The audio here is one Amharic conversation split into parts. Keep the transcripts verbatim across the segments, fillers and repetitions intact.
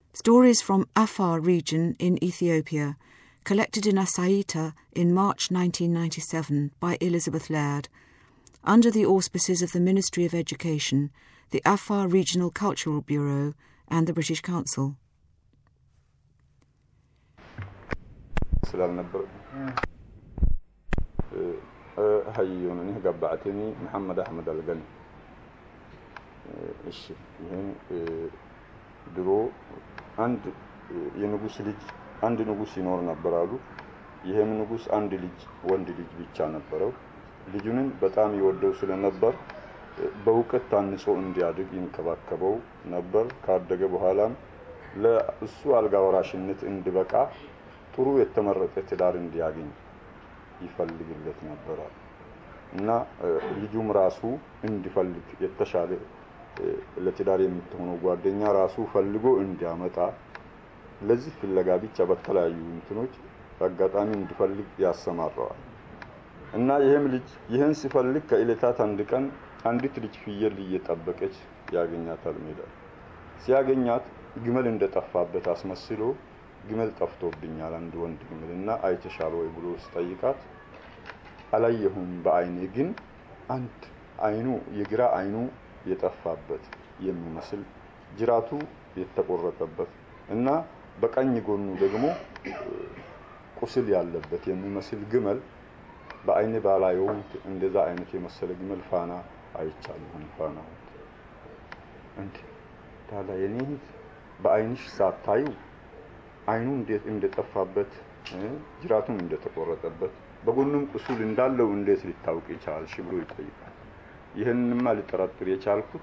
Stories from Afar region in Ethiopia, collected in Asaita in March nineteen ninety-seven by Elizabeth Laird, under the auspices of the Ministry of Education, the Afar Regional Cultural Bureau and the British Council. هيونني قبعتني محمد أحمد الغني إيش يعني درو عند ينقص لج عند نقص ينور نبرالو يهم نقص عند لج وند لج بيتشان نبرو لجونن بتام يودو سل نبر بوقت تانسو انديادق ينكبكبو نبر ካደገ በኋላም ለእሱ አልጋ ወራሽነት እንዲበቃ ጥሩ የተመረጠ ትዳር እንዲያገኝ ይፈልግለት ነበር እና ልጁም ራሱ እንዲፈልግ የተሻለ ለትዳር የምትሆነው ጓደኛ ራሱ ፈልጎ እንዲያመጣ ለዚህ ፍለጋ ብቻ በተለያዩ እንትኖች አጋጣሚ እንዲፈልግ ያሰማራዋል እና ይሄም ልጅ ይሄን ሲፈልግ ከእለታት አንድ ቀን አንዲት ልጅ ፍየል እየጠበቀች ያገኛታል ሜዳ ሲያገኛት ግመል እንደጠፋበት አስመስሎ ግመል ጠፍቶብኛል አንድ ወንድ ግመልና አይተሻል ወይ ብሎ ሲጠይቃት አላየሁም በአይኔ ግን አንድ አይኑ የግራ አይኑ የጠፋበት የሚመስል ጅራቱ የተቆረጠበት እና በቀኝ ጎኑ ደግሞ ቁስል ያለበት የሚመስል ግመል በአይኔ ባላየው እንደዛ አይነት የመሰለ ግመል ፋና አይቻለሁ ፋና እንዴ ታላ የኔ በአይንሽ ሳታዩ አይኑ እንዴት እንደጠፋበት ጅራቱም እንደተቆረጠበት በጎኑም ቁስል እንዳለው እንዴት ሊታወቅ ይቻላል ብሎ ይጠይቃል ይሄንንማ ሊጠራጥር የቻልኩት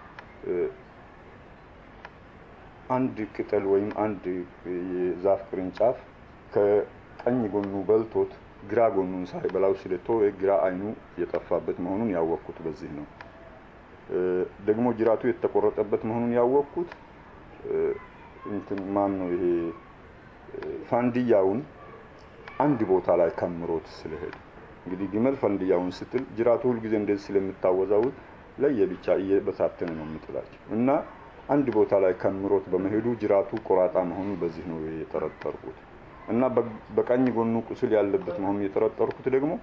አንድ ቅጠል ወይም አንድ የዛፍ ቅርንጫፍ ከቀኝ ጎኑ በልቶት ግራ ጎኑን ሳይበላው ስለተው ግራ አይኑ የጠፋበት መሆኑን ያወቅኩት በዚህ ነው ደግሞ ጅራቱ የተቆረጠበት መሆኑን ያወቅኩት እንትን ማን ነው ይሄ ፋንዲያውን አንድ ቦታ ላይ ከምሮት ስለሄደ እንግዲህ ግመል ፋንዲያውን ስትል ጅራቱ ሁሉ ጊዜ እንደዚህ ስለምታወዛው ለየብቻ እየበታተነ ነው የምትላቸው እና አንድ ቦታ ላይ ከምሮት በመሄዱ ጅራቱ ቆራጣ መሆኑን በዚህ ነው የተረጠርኩት እና በቀኝ ጎኑ ቁስል ያለበት መሆኑን የተረጠርኩት ደግሞ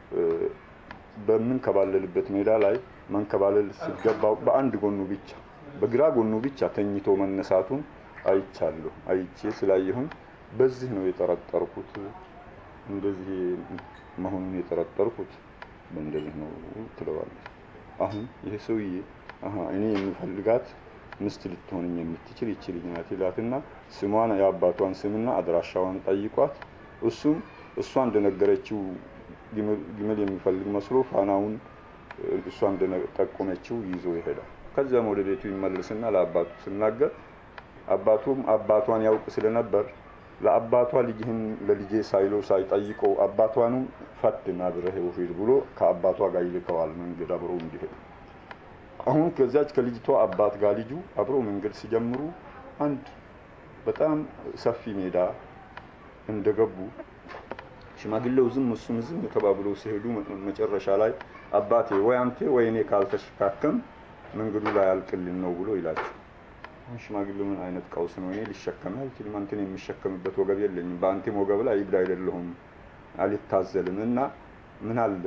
በምን ከባለልበት ሜዳ ላይ መንከባለል ሲገባው በአንድ ጎኑ ብቻ በግራ ጎኑ ብቻ ተኝቶ መነሳቱን አይቻለሁ አይቼ ስላየሁን በዚህ ነው የተረጠርኩት እንደዚህ መሆኑን የተረጠርኩት በእንደዚህ ነው ትለዋለች አሁን ይሄ ሰውዬ አሃ እኔ የምፈልጋት ምስት ልትሆንኝ የምትችል ይችል ልጅናት ይላትና ስሟን ያባቷን ስምና አድራሻዋን ጠይቋት እሱም እሷ እንደነገረችው ግመል የሚፈልግ መስሎ ፋናውን እሷ እንደጠቆመችው ይዞ ይሄዳል ከዛም ወደ ቤቱ ይመለስና ለአባቱ ሲናገር አባቱም አባቷን ያውቅ ስለነበር ለአባቷ ልጅህን ለልጄ ሳይሎ ሳይጠይቀው አባቷንም ፈትና ብረህ ወፊል ብሎ ከአባቷ ጋር ይልከዋል መንገድ አብሮ እንዲሄድ አሁን ከዛች ከልጅቷ አባት ጋር ልጁ አብሮ መንገድ ሲጀምሩ አንድ በጣም ሰፊ ሜዳ እንደገቡ ሽማግሌው ዝም እሱም ዝም ተባብለው ሲሄዱ መጨረሻ ላይ አባቴ ወይ አንተ ወይ እኔ ካልተሽካከም መንገዱ ላይ አልቅልን ነው ብሎ ይላቸው ሽማግሌው ምን አይነት ቀውስ ነው እኔ ሊሸከም አይችልም አንተን የሚሸከምበት ወገብ የለኝም በአንተ ወገብ ላይ ይብዳ አይደለሁም አልታዘልምና ምን አለ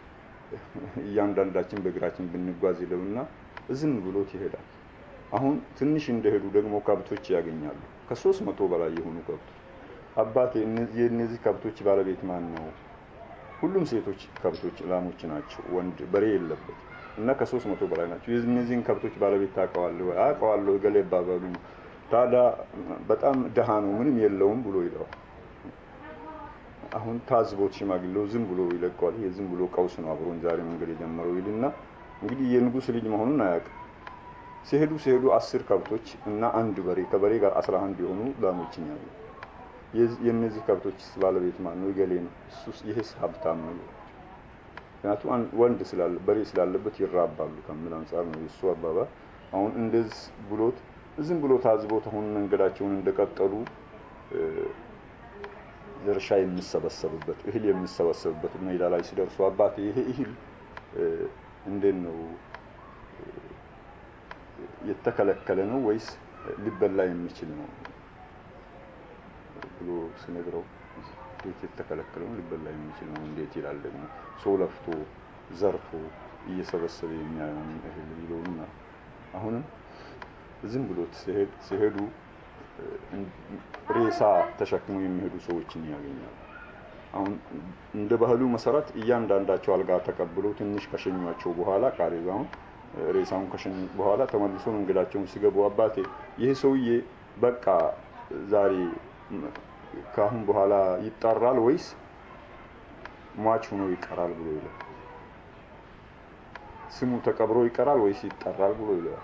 ያንዳንዳችን በእግራችን ብንጓዝ ይለውና ዝም ብሎት ይሄዳል አሁን ትንሽ እንደሄዱ ደግሞ ከብቶች ያገኛሉ ከሶስት መቶ በላይ የሆኑ ከብቶች አባቴ እነዚህ እነዚህ ከብቶች ባለቤት ማን ነው ሁሉም ሴቶች ከብቶች ላሞች ናቸው ወንድ በሬ የለበት እና ከሶስት መቶ በላይ ናቸው የእነዚህን ከብቶች ባለቤት ታውቀዋለህ አውቀዋለሁ ገሌ ባባሉ ታዲያ በጣም ደሃ ነው ምንም የለውም ብሎ ይለው አሁን ታዝቦት ሽማግሌው ዝም ብሎ ይለቀዋል የዝም ብሎ ቀውስ ነው አብሮን ዛሬ መንገድ የጀመረው ይልና እንግዲህ የንጉስ ልጅ መሆኑን አያውቅም ሲሄዱ ሲሄዱ አስር ከብቶች እና አንድ በሬ ከበሬ ጋር አስራ አንድ የሆኑ ላሞች ያሉ የነዚህ ከብቶች ባለቤት ማን ነው ገሌ ነው እሱስ ይሄስ ሀብታም ነው ምክንያቱም ወንድ ስላለ በሬ ስላለበት ይራባሉ ከምን አንፃር ነው እሱ አባባ አሁን እንደዚህ ብሎት ዝም ብሎ ታዝቦት አሁን መንገዳቸውን እንደቀጠሉ ዘርሻ የሚሰበሰብበት እህል የሚሰበሰብበት ሜዳ ላይ ሲደርሱ አባቴ ይሄ እህል እንዴት ነው የተከለከለ ነው ወይስ ሊበላ የሚችል ነው ብሎ ሲነግረው ቤት የተከለከለው ሊበላ የሚችል ነው እንዴት ይላል ደግሞ ሰው ለፍቶ ዘርፎ እየሰበሰበ የሚያየውን እህል ይለውና አሁንም ዝም ብሎ ሲሄዱ ሬሳ ተሸክመው የሚሄዱ ሰዎችን ያገኛል። አሁን እንደ ባህሉ መሰረት እያንዳንዳቸው አልጋ ተቀብለው ትንሽ ከሸኟቸው በኋላ ቃሪዛውን ሬሳውን ከሸኙ በኋላ ተመልሶ መንገዳቸውን ሲገቡ አባቴ ይሄ ሰውዬ በቃ ዛሬ ካሁን በኋላ ይጣራል ወይስ ሟች ሆኖ ይቀራል ብሎ ይላል። ስሙ ተቀብሮ ይቀራል ወይስ ይጣራል ብሎ ይላል።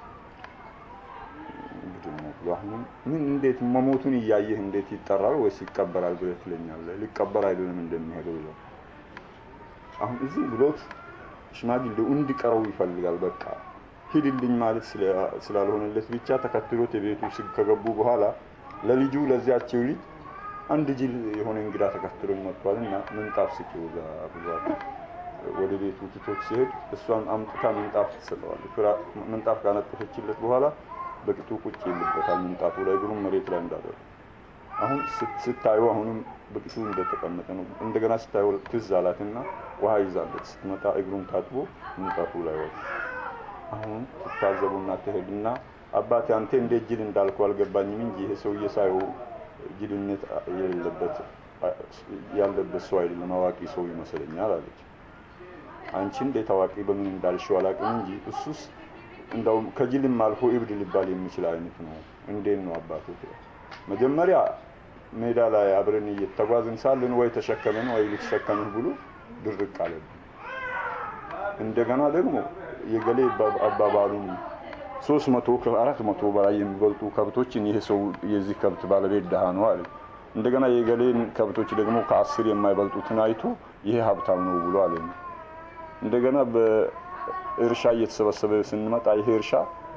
እንግዲህ ነው አሁን ምን እንዴት መሞቱን እያየህ እንዴት ይጣራል ወይስ ይቀበራል ብለህ ትለኛለህ? ሊቀበር አይደለም እንደሚሄደው ይላል። አሁን እዚህ ብሎት ሽማግሌው እንዲቀረው ይፈልጋል። በቃ ሂድልኝ ማለት ስላልሆነለት ብቻ ተከትሎት የቤቱ ስግ ከገቡ በኋላ ለልጁ ለዚያቸው ልጅ አንድ ጅል የሆነ እንግዳ ተከትሎኝ መጥቷልና ምንጣፍ ስጪው ብሏት ወደ ቤቱ ትቶት ሲሄድ እሷን አምጥታ ምንጣፍ ትሰጠዋለች። ምንጣፍ ካነጠፈችለት በኋላ በቅጡ ቁጭ ይልበታል ምንጣፉ ላይ እግሩን መሬት ላይ እንዳደረ አሁን ስታዩ አሁንም በቅጡ እንደተቀመጠ ነው። እንደገና ስታዩ ትዝ አላትና ውሃ ይዛለች። ስትመጣ እግሩን ታጥቦ ምንጣፉ ላይ ወጣ። አሁን ተታዘቡና ተሄድና አባቴ አንተ እንደ ጅል እንዳልኩ አልገባኝም እንጂ ይሄ ሰውዬ ሳይው ጅልነት የሌለበት ያለበት ሰው አይደለም አዋቂ ሰው ይመስለኛል አለች። አንቺ እንደ ታዋቂ በምን እንዳልሽው አላውቅም እንጂ እሱስ እንደው ከጅልም አልፎ እብድ ሊባል የሚችል አይነት ነው። እንዴት ነው አባቴ? መጀመሪያ ሜዳ ላይ አብረን እየተጓዝን ሳለን ወይ ተሸከመን ወይ ልትሸከምህ ብሎ ድርቅ አለብን። እንደገና ደግሞ የገሌ አባባሉን ሶስት መቶ ከአራት መቶ በላይ የሚበልጡ ከብቶችን ይሄ ሰው የዚህ ከብት ባለቤት ደሃ ነው አለ። እንደገና የገሌን ከብቶች ደግሞ ከአስር የማይበልጡትን አይቶ ይሄ ሀብታም ነው ብሎ አለ። እንደገና በእርሻ እየተሰበሰበ ስንመጣ ይሄ እርሻ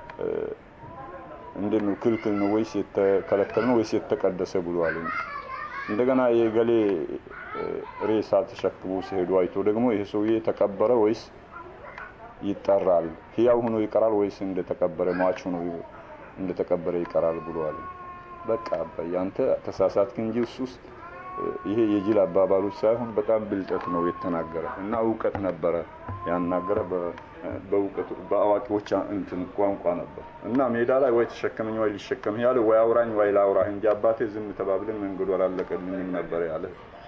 እንደምን ክልክል ነው ወይስ የተከለከለ ነው ወይስ የተቀደሰ ብሎ አለ። እንደገና የገሌ ሬሳ ተሸክሞ ሲሄዱ አይቶ ደግሞ ይሄ ሰውዬ ተቀበረ ወይስ ይጣራል ሕያው ሆኖ ይቀራል ወይስ እንደተቀበረ ሟች ሆኖ እንደተቀበረ ይቀራል ብሎ አለ። በቃ አባዬ አንተ ተሳሳትክ እንጂ እሱስ ይሄ የጅል አባባሉ ሳይሆን በጣም ብልጠት ነው የተናገረ እና ዕውቀት ነበረ ያናገረ በዕውቀቱ በአዋቂዎች እንትን ቋንቋ ነበር እና ሜዳ ላይ ወይ ተሸከመኝ ወይ ሊሸከምህ ያለ ወይ አውራኝ ወይ ላውራህ እንጂ አባቴ ዝም ተባብለን መንገዱ አላለቀልኝም ነበር ያለ።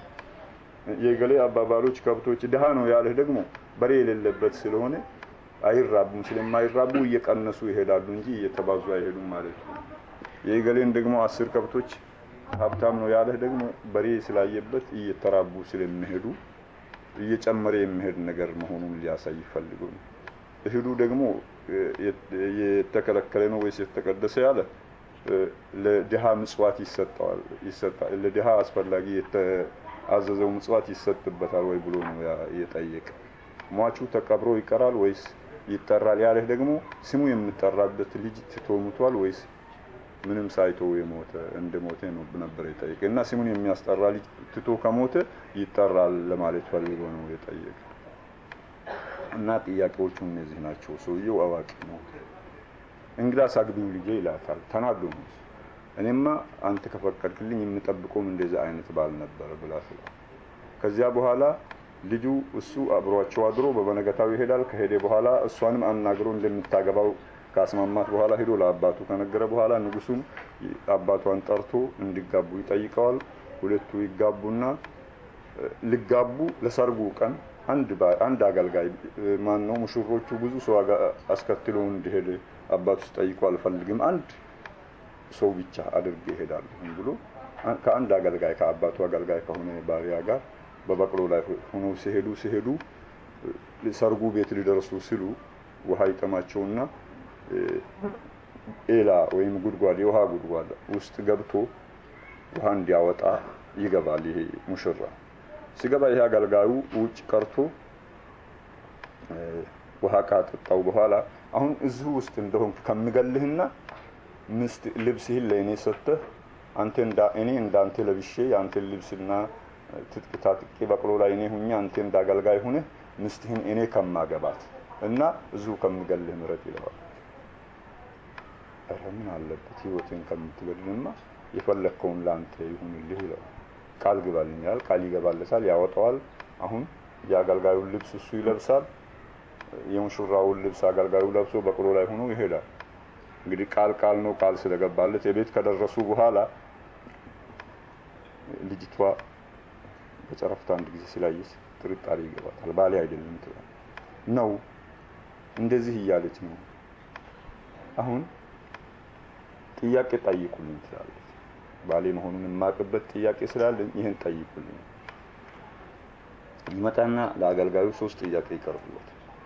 የገሌ አባባሎች ከብቶች ደሃ ነው ያለህ ደግሞ በሬ የሌለበት ስለሆነ አይራቡም ስለማይራቡ እየቀነሱ ይሄዳሉ እንጂ እየተባዙ አይሄዱም ማለት ነው። የገሌን ደግሞ አስር ከብቶች ሀብታም ነው ያለህ ደግሞ በሬ ስላየበት እየተራቡ ስለሚሄዱ እየጨመረ የሚሄድ ነገር መሆኑን ሊያሳይ ፈልጎ ነው። እህሉ ደግሞ የተከለከለ ነው ወይስ የተቀደሰ ያለ ለድሃ ምጽዋት ይሰጣል ይሰጣል ለድሃ አስፈላጊ የተአዘዘው ምጽዋት ይሰጥበታል ወይ ብሎ ነው የጠየቀ። ሟቹ ተቀብሮ ይቀራል ወይስ ይጣራል ያለህ ደግሞ ስሙ የሚጠራበት ልጅ ትቶ ሞቷል ወይስ ምንም ሳይተው የሞተ እንደሞተ ነው ነበር የጠየቀ እና ስሙን የሚያስጠራ ልጅ ትቶ ከሞተ ይጣራል ለማለት ፈልጎ ነው የጠየቀ። እና ጥያቄዎቹ እነዚህ ናቸው። ሰውየው አዋቂ ነው። እንግዳ ሳግቢው ልጄ ይላታል ተናዶ ነው። እኔማ አንተ ከፈቀድክልኝ የምጠብቀው እንደዛ አይነት ባል ነበር ብላ ስለ ከዚያ በኋላ ልጁ እሱ አብሯቸው አድሮ በበነገታው ይሄዳል። ከሄደ በኋላ እሷንም አናግሮ እንደምታገባው ካስማማት በኋላ ሄዶ ለአባቱ ከነገረ በኋላ ንጉሱም አባቷን ጠርቶ እንዲጋቡ ይጠይቀዋል። ሁለቱ ይጋቡና ሊጋቡ ለሰርጉ ቀን አንድ አንድ አገልጋይ ማን ነው ሙሽሮቹ ብዙ ሰው አስከትሎ እንዲሄድ አባቱ ጠይቆ አልፈልግም አንድ ሰው ብቻ አድርጌ ይሄዳል ብሎ ከአንድ አገልጋይ ከአባቱ አገልጋይ ከሆነ ባሪያ ጋር በበቅሎ ላይ ሆኖ ሲሄዱ ሲሄዱ ሰርጉ ቤት ሊደርሱ ሲሉ ውሃ ይጠማቸውና ኤላ ወይም ጉድጓድ የውሃ ጉድጓድ ውስጥ ገብቶ ውሃ እንዲያወጣ ይገባል። ይሄ ሙሽራ ሲገባ ይሄ አገልጋዩ ውጭ ቀርቶ ውሃ ካጠጣው በኋላ አሁን እዚሁ ውስጥ እንደሆንክ ከምገልህና ምስት ልብስህን ለእኔ ሰጥተህ አንተ እንዳ እኔ እንዳንተ ለብሼ አንተ ልብስና ትጥቅ ታጥቄ በቅሎ ላይ እኔ ሁኛ አንተ እንዳገልጋይ ሆነ ምስትህን እኔ ከማገባት እና እዚሁ ከምገልህ ምረጥ ይለዋል። ምን አለበት ህይወትን ከምትገድልማ የፈለከውን ላንተ ይሁንልህ ይላል። ቃል ግባልኛል ቃል ይገባለታል ያወጣዋል። አሁን ያገልጋዩ ልብስ እሱ ይለብሳል። የሙሽራውን ልብስ አገልጋዩ ለብሶ በቅሎ ላይ ሆኖ ይሄዳል። እንግዲህ ቃል ቃል ነው። ቃል ስለገባለት የቤት ከደረሱ በኋላ ልጅቷ በጨረፍታ አንድ ጊዜ ስላየች ጥርጣሬ ይገባታል። ባሌ አይደለም ትላል ነው እንደዚህ እያለች ነው። አሁን ጥያቄ ጠይቁልኝ ትላለች። ባሌ መሆኑን የማቅበት ጥያቄ ስላለኝ ይሄን ጠይቁልኝ። ይመጣና ለአገልጋዩ ሶስት ጥያቄ ይቀርብለት።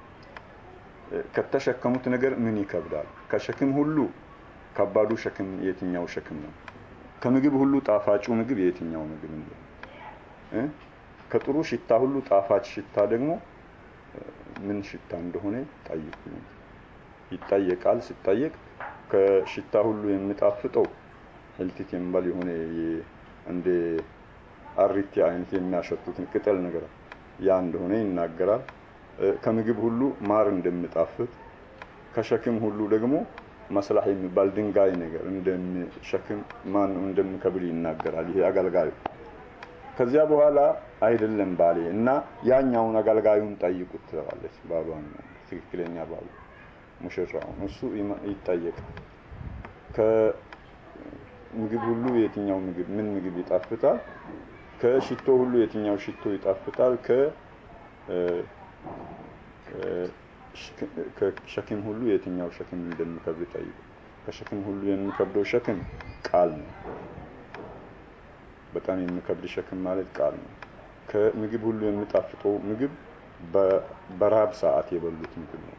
ከተሸከሙት ነገር ምን ይከብዳል? ከሸክም ሁሉ ከባዱ ሸክም የትኛው ሸክም ነው? ከምግብ ሁሉ ጣፋጩ ምግብ የትኛው ምግብ ነው? እ ከጥሩ ሽታ ሁሉ ጣፋጭ ሽታ ደግሞ ምን ሽታ እንደሆነ ጠይቁልኝ። ይጠየቃል። ሲጠየቅ ከሽታ ሁሉ የሚጣፍጠው ህልቲት የሚባል የሆነ እንደ አሪቲ አይነት የሚያሸቱት ቅጠል ነገር ያ እንደሆነ ይናገራል። ከምግብ ሁሉ ማር እንደሚጣፍጥ ከሸክም ሁሉ ደግሞ መስላህ የሚባል ድንጋይ ነገር እንደሚሸክም ማን እንደሚከብድ ይናገራል ይሄ አገልጋዩ። ከዚያ በኋላ አይደለም ባሌ እና ያኛውን አገልጋዩን ጠይቁት ትላለች። ባሏን ትክክለኛ ባሉ ሙሽራው እሱ ይጠየቃል። ከምግብ ሁሉ የትኛው ምግብ ምን ምግብ ይጣፍጣል? ከሽቶ ሁሉ የትኛው ሽቶ ይጣፍጣል? ከ ከሸክም ሁሉ የትኛው ሸክም እንደሚከብድ ጠይቁ። ከሸክም ሁሉ የሚከብደው ሸክም ቃል ነው። በጣም የሚከብድ ሸክም ማለት ቃል ነው። ከምግብ ሁሉ የሚጣፍጠው ምግብ በረሃብ ሰዓት የበሉት ምግብ ነው።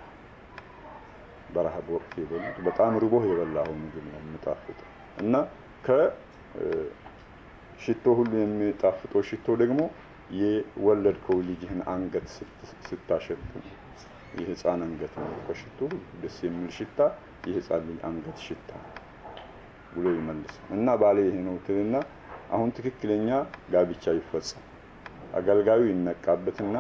በረሃብ ወቅት የበሉት በጣም ርቦህ የበላው ምግብ ነው የሚጣፍጠው እና ከሽቶ ሁሉ የሚጣፍጠው ሽቶ ደግሞ የወለድከው ልጅህን አንገት ስታሸት የህፃን አንገት ነው። ከሽቶ ደስ የሚል ሽታ የህፃን ልጅ አንገት ሽታ ብሎ ይመልስ እና ባሌ ይሄ ነው ትልና አሁን ትክክለኛ ጋብቻ ይፈጸም። አገልጋዩ ይነቃበትና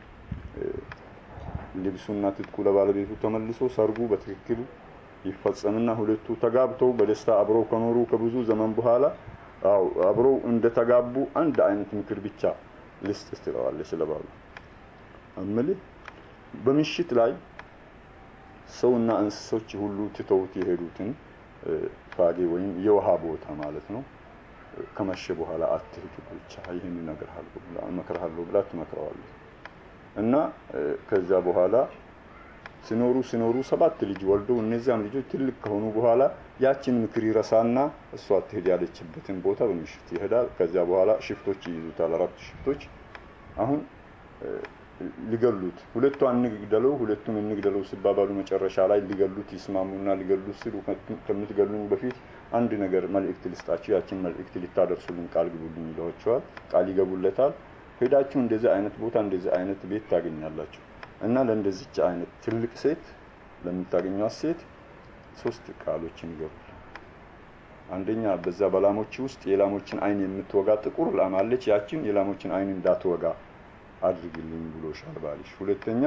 ልብሱና ትጥቁ ለባለቤቱ ተመልሶ ሰርጉ በትክክል ይፈጸምና ሁለቱ ተጋብተው በደስታ አብረው ከኖሩ ከብዙ ዘመን በኋላ አው አብረው እንደተጋቡ አንድ አይነት ምክር ብቻ ልስጥ ትለዋለች ለባሉ። አመለ በምሽት ላይ ሰውና እንስሶች ሁሉ ትተውት የሄዱትን ፋጌ ወይም የውሃ ቦታ ማለት ነው ከመሸ በኋላ አትሄዱ ብቻ ይሄን ነገር አልኩ ብላ መከራለሁ ብላ ትመክረዋለች። እና ከዛ በኋላ ሲኖሩ ሲኖሩ ሰባት ልጅ ወልደው እነዚያም ልጆች ትልቅ ከሆኑ በኋላ ያችን ምክር ይረሳና እሷ ትሄድ ያለችበትን ቦታ በምሽት ይሄዳል። ከዛ በኋላ ሽፍቶች ይይዙታል። አራት ሽፍቶች አሁን ሊገሉት ሁለቱ አንግደለው ሁለቱም እንግደለው ሲባባሉ መጨረሻ ላይ ሊገሉት ይስማሙና ሊገሉት ሲሉ ከምትገሉኝ በፊት አንድ ነገር መልእክት ልስጣችሁ ያችን መልእክት ልታደርሱልኝ ቃል ግቡልኝ ይሏቸዋል። ቃል ይገቡለታል። ሄዳችሁ እንደዚህ አይነት ቦታ እንደዚህ አይነት ቤት ታገኛላችሁ እና ለእንደዚች አይነት ትልቅ ሴት ለምታገኙት ሴት ሶስት ቃሎችን ይገቡል። አንደኛ በዛ በላሞች ውስጥ የላሞችን አይን የምትወጋ ጥቁር ላም አለች። ያችን የላሞችን አይን እንዳትወጋ አድርግልኝ ብሎሻል ባልሽ። ሁለተኛ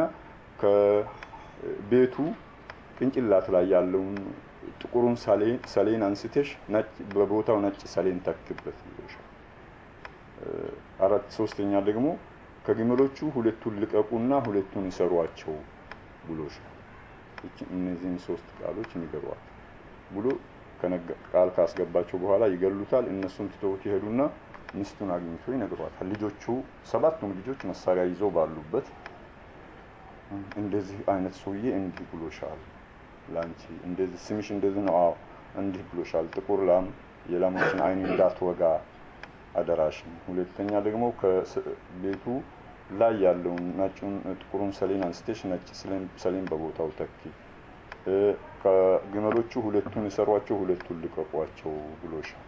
ከቤቱ ቅንጭላት ላይ ያለውን ጥቁሩን ሰሌን ሰሌን አንስተሽ ነጭ በቦታው ነጭ ሰሌን ተክበት ብሎሻል። አራት ሶስተኛ ደግሞ ከግመሎቹ ሁለቱን ልቀቁና ሁለቱን ይሰሯቸው ብሎሻል። እነዚህን ሶስት ቃሎች ንገሯት ብሎ ቃል ካስገባቸው በኋላ ይገሉታል። እነሱን ትተውት ይሄዱና ሚስቱን አግኝቶ ይነግሯታል። ልጆቹ ሰባቱም ልጆች መሳሪያ ይዘው ባሉበት እንደዚህ አይነት ሰውዬ እንዲህ ብሎሻል ላንቺ እንደዚህ ስምሽ እንደዚህ ነው አዎ እንዲህ ብሎሻል ጥቁር ላም የላሞችን አይን እንዳትወጋ አደራሽን። ሁለተኛ ደግሞ ከቤቱ ላይ ያለውን ነጭውን ጥቁሩን ሰሌን አንስተሽ ነጭ ሰሌን በቦታው ተኪ። ከግመሎቹ ሁለቱን ይሰሯቸው ሁለቱን ልቀቋቸው ብሎሻል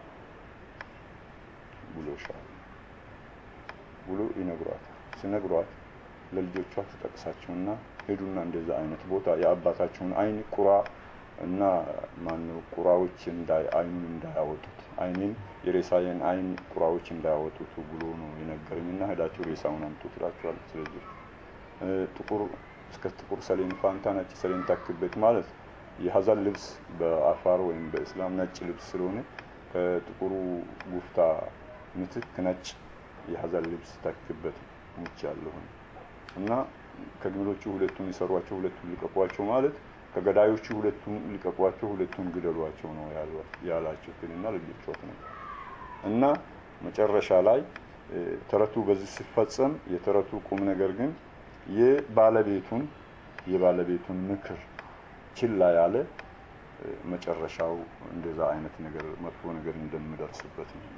ብሎሻል ብሎ ይነግሯታል። ሲነግሯት ለልጆቿ ተጠቅሳቸውና ሄዱና እንደዛ አይነት ቦታ የአባታቸውን አይን ቁራ እና ማነው ቁራዎች እንዳይ አይኑን እንዳያወጡት አይኔን የሬሳዬን አይን ቁራዎች እንዳያወጡት ብሎ ነው የነገረኝና ሄዳችሁ ሬሳውን አምጡ ትላቸዋል። ስለዚህ ጥቁር እስከ ጥቁር ሰሌን ፋንታ ነጭ ሰሌን ታክበት ማለት የሐዘን ልብስ በአፋር ወይም በእስላም ነጭ ልብስ ስለሆነ ከጥቁሩ ጉፍታ ምትክ ነጭ የሐዘን ልብስ ታክበት ሙቻለሁ እና ከግመሎቹ ሁለቱን ይሰሯቸው ሁለቱን ሊቀቋቸው ማለት ከገዳዮቹ ሁለቱን ሊቀቋቸው ሁለቱን ግደሏቸው ነው ያላቸው እና ልጆቹት ነው እና መጨረሻ ላይ ተረቱ በዚህ ሲፈጸም የተረቱ ቁም ነገር ግን የባለቤቱን የባለቤቱን ምክር ችላ ያለ መጨረሻው እንደዛ አይነት ነገር መጥፎ ነገር እንደሚደርስበት ነው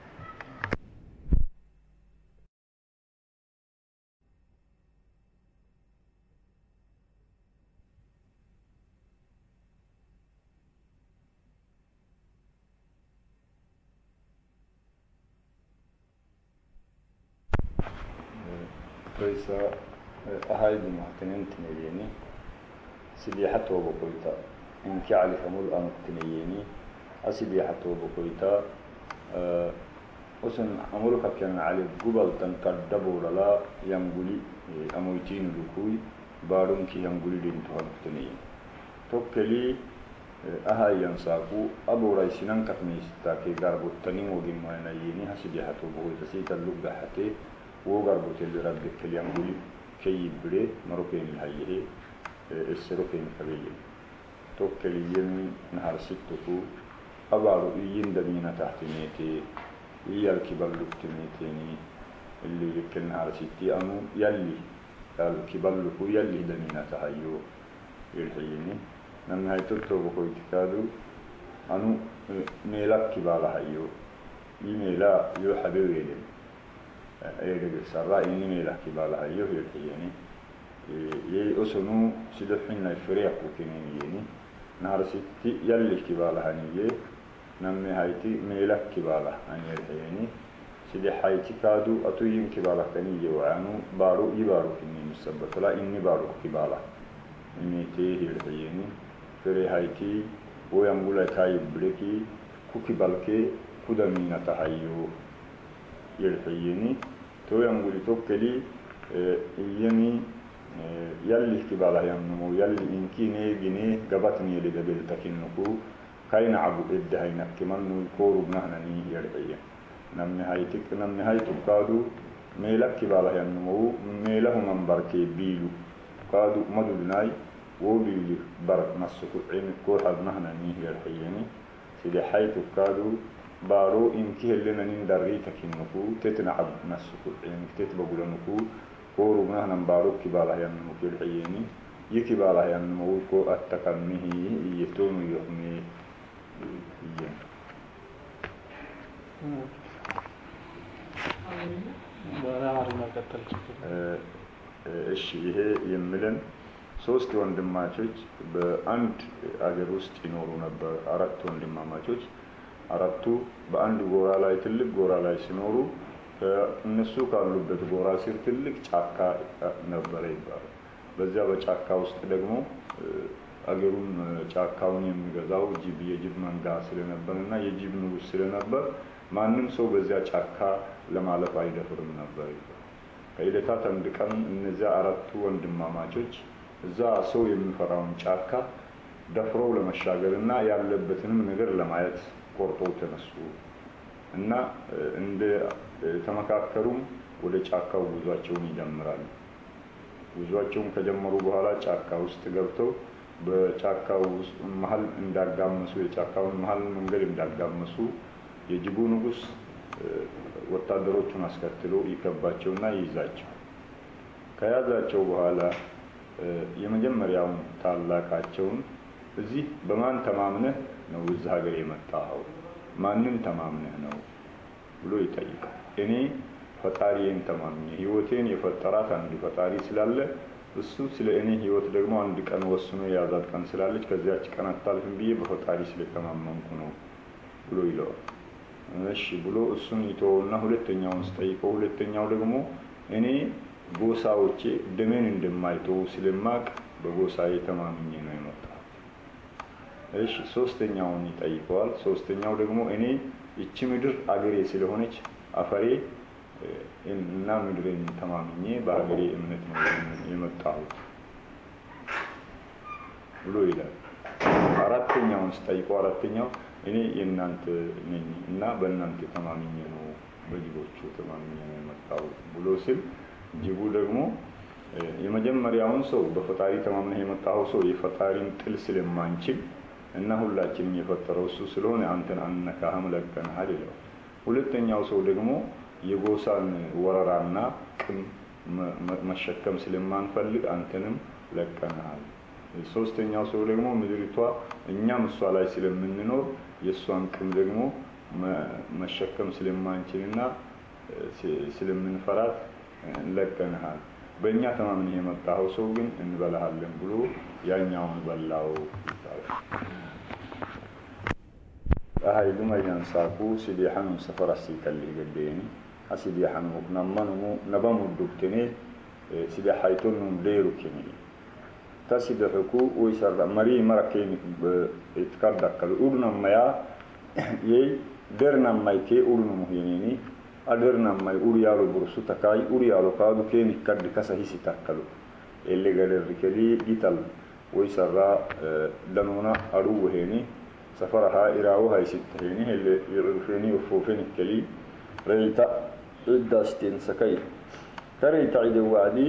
كويسة أهاي بمهتنين تنيني سيدي حتى وبقويتا إن كعلي فمول أنا تنيني أسيدي حتى وبقويتا أصلا أمرك كان علي قبل تنكدبوا للا ينقولي أمويتين لكوي بارون كي ينقولي دين تهانفتنين توكلي أهاي ينساقو أبو رايسينان كتميستا كي غاربو التنين وقيم ينيني هسيدي حتى وبقويتا سيتا اللقة حتى وغربت اللي ربك اليوم بولي كي يبري مروكين الهيه السروكين كبير توكل يمي نهار ستكو أبارو يين دمينا تحت ميتي يال كبر لكت ميتيني اللي يكل نهار ستي أمو يلي يال كبر لكو يلي دمينا تحيو يلحيني نمي هاي تلتو بكو اتكادو أنو ميلاك كبار هايو يميلا يو حبيوي لي أيدك السراء إني ميلا كبار هايو يلحيني يي أسنو سيدحين الفريق وكينيني نهار ستي يلي كبار هانية نمي هايتي ميلا كبار هاني يلحيني سيدي حايتي كادو أتوين كبار كنية وعنو بارو يبارو كني مسبت لا إني بارو كبار إني تيه يلحيني فري هايتي وينقول كاي بلكي كوكي بالكي كودمينا تهايو يلحيني تو ينقول توكلي يمي يلي كبالا يمنمو يلي إنكي نيجيني قبطني اللي قبل تكنكو كاين عبو إدها ينكمنو الكورو بنهنني يرعيه نمي هايتك نمي هايتك كادو ميلك كبالا يمنمو ميله منبركي بيلو كادو مدودناي وبيلي برك نسكو عينك كورها بنهنني يرعيني سيدي حايتك كادو بارو إنكي اللي نندري تكنكو تتنعب نسكو عينك تتبقو لنكو كورو بنهنا مبارك كباله ينمو في الحييني يكباله ينمو كو أتكنه يتون يحمي يين እሺ ይሄ የምለን ሶስት ወንድማቾች በአንድ አገር ውስጥ ይኖሩ ነበር አራት ወንድማማቾች አራቱ በአንድ ጎራ ላይ ትልቅ ጎራ ላይ ሲኖሩ እነሱ ካሉበት ጎራ ሲር ትልቅ ጫካ ነበር ይባላል በዚያ በጫካ ውስጥ ደግሞ አገሩን ጫካውን የሚገዛው ጅብ የጅብ መንጋ ስለነበርና የጅብ ንጉስ ስለነበር ማንንም ሰው በዚያ ጫካ ለማለፍ አይደፍርም ነበር ከይለታት አንድ ቀን እነዚያ አራቱ ወንድማማቾች እዛ ሰው የሚፈራውን ጫካ ደፍረው ለመሻገርና ያለበትንም ነገር ለማየት ቆርጠው ተነሱ እና እንደ ተመካከሩም ወደ ጫካው ጉዟቸውን ይጀምራሉ ጉዟቸውን ከጀመሩ በኋላ ጫካ ውስጥ ገብተው በጫካው ውስጥ መሃል እንዳጋመሱ የጫካውን መሃል መንገድ እንዳጋመሱ የጅቡ ንጉስ ወታደሮቹን አስከትሎ ይከባቸውና ይይዛቸው ከያዛቸው በኋላ የመጀመሪያውን ታላቃቸውን እዚህ በማን ተማምነህ ነው እዚህ ሀገር የመጣኸው ማንን ተማምነህ ነው ብሎ ይጠይቃል እኔ ፈጣሪዬን ተማምኜ ህይወቴን የፈጠራት አንድ ፈጣሪ ስላለ እሱ ስለ እኔ ህይወት ደግሞ አንድ ቀን ወስኖ ያዛት ቀን ስላለች ከዚያች ቀን አታልፍም ብዬ በፈጣሪ ስለተማመንኩ ነው ብሎ ይለዋል እሺ ብሎ እሱን ይተውና ሁለተኛውን ጠይቀው ሁለተኛው ደግሞ እኔ ጎሳዎቼ ደሜን እንደማይተው ስለማቅ በጎሳዬ ተማምኜ ነው የመጣው እሺ ሶስተኛውን ይጠይቀዋል ሶስተኛው ደግሞ እኔ እቺ ምድር አገሬ ስለሆነች አፈሬ እና ምድሬን ተማምኜ በአገሬ እምነት ነው የመጣው ብሎ ይላል አራተኛውን ስጠይቀው አራተኛው እኔ የእናንተ ነኝ እና በእናንተ ተማምኜ ነው በጅቦቹ ተማምኜ ነው የመጣው ብሎ ሲል ጅቡ ደግሞ የመጀመሪያውን ሰው በፈጣሪ ተማምነህ የመጣው ሰው የፈጣሪን ጥል ስለማንችል እና ሁላችንም የፈጠረው እሱ ስለሆነ አንተን አንነካህም ለቀናል ይላል። ሁለተኛው ሰው ደግሞ የጎሳን ወረራና ቅም መሸከም ስለማንፈልግ አንተንም ለቀናል። ሶስተኛው ሰው ደግሞ ምድሪቷ እኛም እሷ ላይ ስለምንኖር የሷን ቅም ደግሞ መሸከም ስለማንችልና ስለምንፈራት ለቀናል። በእኛ ተማምነህ የመጣው ሰው ግን እንበላሃለን ብሎ ያኛውን በላው ይባላል። አሃይዱ ማይናንሳኩ ሲዲሃኑ ሰፈራሲ ከልይገደኒ አሲዲሃኑ ነማኑ ነባሙ ዱክተኔ ሲዲሃይቱን ዴሩኪኒ ታሲደሁኩ ወይሰራ መሪ መረከኝ እትካዳከሉ ኡዱና ማያ ይ ደርና ማይቴ ኡዱኑ ሙሂኒኒ አደርና ማይ ኡሪያሎ ብሩሱ ተካይ ኡሪያሎ ካዱ ኬኒ ከድ ከሰሂሲ ተከሉ ኤሌ ገደር ከሊ ዲታል ወይሰራ ለኑና አሩ ወሄኒ سفرها إراو هاي ستهيني اللي يعرفيني وفوفيني كلي ريتا عداستين سكاي كريتا عيد وعدي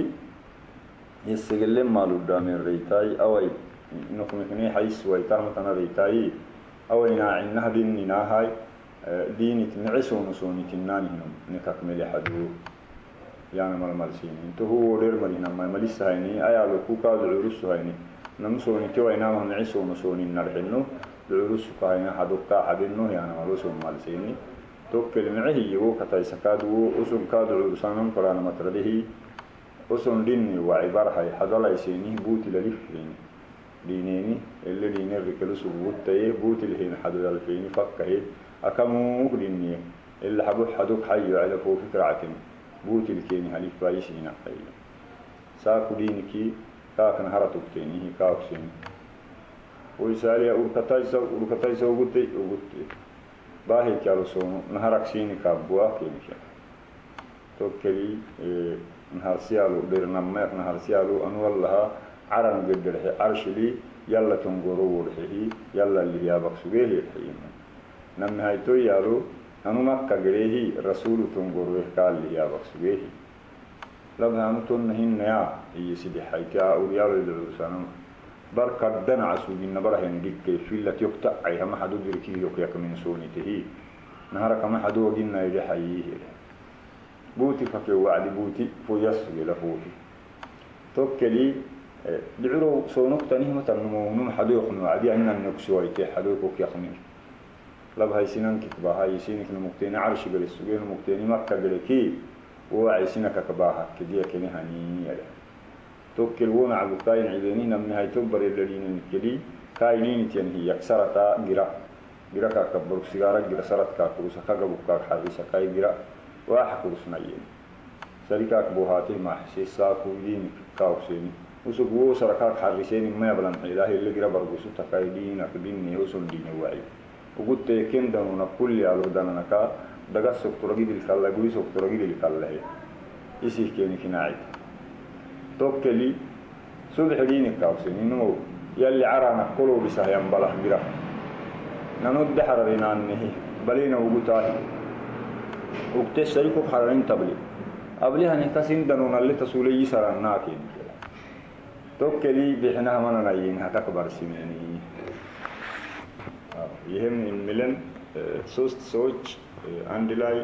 يستقلم مالو دامين ريتاي أوي نكم كني حيث ويتام تنا ريتاي أوي ناعنها ديني ناهاي ديني تنعسو نسوني تناني هنم نكاكمل حدو يعني مال مالسيني انتو هو دير مرينا ما ماليس هايني أيالو كوكا دعورسو هايني نمسوني تيوي نامهم نعسو نسوني نرحنو دعوس كاينا حدوكا حبينو يعني مالوسو مالسيني توكل معه يو كتاي سكادو اسم كادو عرسانم قران مترده اسم ديني وعبار هاي حدلا يسيني بوت للفين دينيني اللي ديني ركلسو بوتي بوت الهين حدل الفين فكه اكمو ديني اللي حبو حدوك حي على فوق فكرعتين بوت الكيني هليف بايسينا خيل ساكو دينكي كاكن هرتوك تيني كاوكسين ويسالي أوركتايسا أوركتايسا وقتي وقتي باهي كارو سونو نهارك سيني كابوا كينيكا توكلي نهار سيالو دير نميك نهار سيالو أن والله عرن قدره عرشلي يلا تنقروا ورحيه يلا اللي يابك سويه الحين نمي هايتو يالو أنو مكة قريه رسول تنقروا قال اللي يابك سويه لما أنو تنهين يا يسيدي حيتي أولياء الدروسانو بركدن عسودين نبرهن ديك فيلة يقطع أيها ما حدو دركي يقيك من سونته نهارك ما حدو دينا يجحيه بوتي فكي وعدي بوتي فيسوي لفوتي توكلي دعرو سونك تنيه متنمونون حدو يخنو عدي أننا نكسويتي حدو يقوك يخنير لبهاي سنان كتباها يسينك نمكتين عرش قلسوين نمكتين مكة قلكي وعي سنك كباها كدية كنهاني يلي توكل ونا على كاين عيدين من هاي تبر الذين نكلي كاينين تنهي يكسرتا غيرا غيرا كبر سيجاره غيرا سرت كاكوس كغبو كاك حديث كاي غيرا واحد كرسنايين شركات بوهاته ما حسيسا كودين كاوسين وسقو سركات حريسين ما يبلن اله اللي غيرا برغوس تكايدين اكدين يوسن دين وعي وقلت كندنا كل على ودانك دغا سكتورغي بالكلا غوي سكتورغي بالكلا هي يسي كيني كناعي توكلي صبح دينك كاوسين إنه يلي عرانا كلو بسهيان بله بره ننود حررنا عنه بلينا وقتاه وقتش شريكو حررين تبلي قبلها نكاسين دنونا اللي تسولي يسران ناكين توكلي بحناها من نايينها تكبر سميني يهم الملن سوست سوچ عندلاي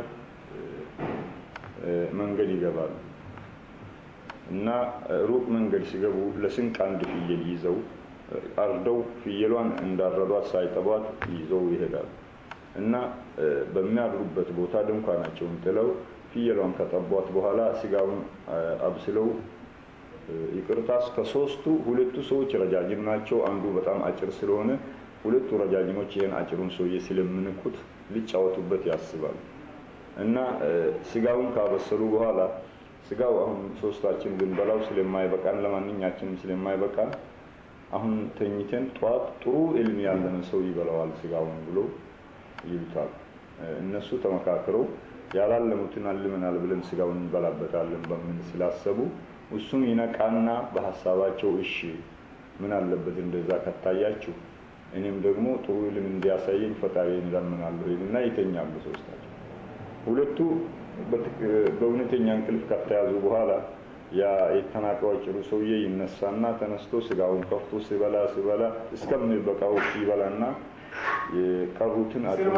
منغلي جبال እና ሩቅ መንገድ ሲገቡ ለስንቅ አንድ ፍየል ይዘው አርደው ፍየሏን እንዳረዷት ሳይጠቧት ይዘው ይሄዳሉ እና በሚያድሩበት ቦታ ድንኳናቸውን ጥለው ፍየሏን ከጠቧት በኋላ ስጋውን አብስለው ይቅርታስ ከሶስቱ ሁለቱ ሰዎች ረጃጅም ናቸው አንዱ በጣም አጭር ስለሆነ ሁለቱ ረጃጅሞች ይሄን አጭሩን ሰውዬ ስለምንኩት ሊጫወቱበት ያስባሉ እና ስጋውን ካበሰሉ በኋላ ስጋው አሁን ሶስታችን ብንበላው ስለማይበቃን ለማንኛችንም ስለማይበቃን አሁን ተኝተን ጧት ጥሩ ኢልም ያለን ሰው ይበላዋል ስጋውን ብሎ ይሉታል እነሱ ተመካክረው ያላለሙትን አልመናል ብለን ስጋውን እንበላበታለን በምን ስላሰቡ እሱም ይነቃና በሐሳባቸው እሺ ምን አለበት እንደዛ ከታያችሁ እኔም ደግሞ ጥሩ ልም እንዲያሳየኝ ፈጣሪን ለምናለሁ እና ይተኛሉ ሶስታቸው ሁለቱ በእውነተኛ እንቅልፍ ከተያዙ በኋላ ያ የተናቀው ጭሩ ሰውዬ ይነሳና ተነስቶ ስጋውን ከፍቶ ሲበላ ሲበላ እስከሚበቃው ይበላና የቀሩትን አጥቶ